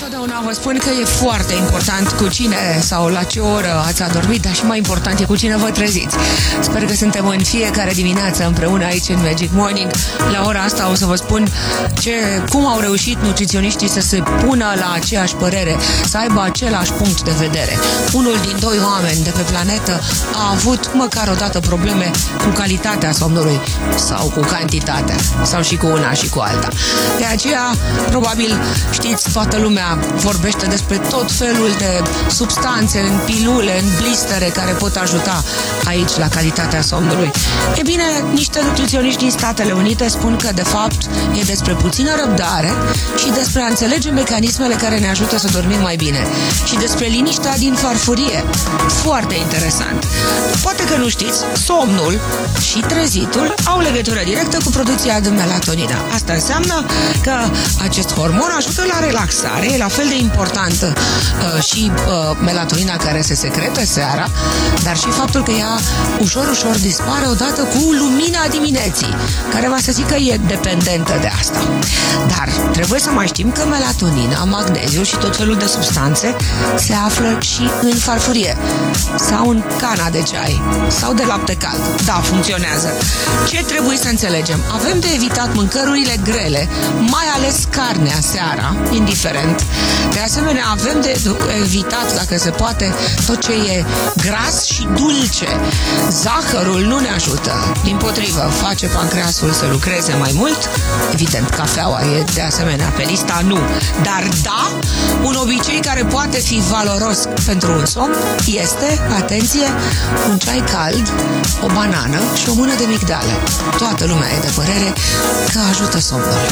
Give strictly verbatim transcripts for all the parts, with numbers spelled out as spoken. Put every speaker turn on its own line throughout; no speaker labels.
Întotdeauna vă spun că e foarte important cu cine sau la ce oră ați adormit, dar și mai important e cu cine vă treziți. Sper că suntem în fiecare dimineață împreună aici în Magic Morning. La ora asta o să vă spun ce, cum au reușit nutriționiștii să se pună la aceeași părere, să aibă același punct de vedere. Unul din doi oameni de pe planetă a avut măcar o dată probleme cu calitatea somnului sau cu cantitatea, sau și cu una și cu alta. De aceea, probabil știți, toată lumea vorbește despre tot felul de substanțe în pilule, în blistere care pot ajuta aici la calitatea somnului. E bine, niște nutriționiști din Statele Unite spun că de fapt e despre puțină răbdare și despre a înțelege mecanismele care ne ajută să dormim mai bine și despre liniștea din farfurie. Foarte interesant. Poate că nu știți, somnul și trezitul au legătură directă cu producția de melatonină. Asta înseamnă că acest hormon ajută la relaxare, e la fel de importantă uh, și uh, melatonina care se secretă seara, dar și faptul că ea ușor, ușor dispare odată cu lumina dimineții, care va să zic că e dependentă de asta. Dar trebuie să mai știm că melatonina, magneziu și tot felul de substanțe se află și în farfurie sau în cana de ceai sau de lapte cald. Da, funcționează. Ce trebuie să înțelegem? Avem de evitat mâncărurile grele, mai ales carnea seara, indiferent. De asemenea, avem de evitat, dacă se poate, tot ce e gras și dulce. Zahărul nu ne ajută. Dimpotrivă, face pancreasul să lucreze mai mult. Evident, cafeaua e de asemenea pe lista nu. Dar da, un obicei care poate fi valoros pentru un somn este, atenție, un ceai cald, o banană și o mână de migdale. Toată lumea e de părere că ajută somnul.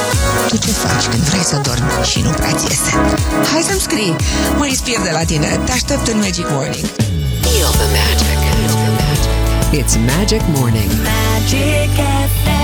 Tu ce faci când vrei să dormi și nu prea ți iese? Hai să-mi scrii, mă inspir de la tine. Te aștept în Magic Morning.
Feel the magic. It's Magic Morning.
Magic F M.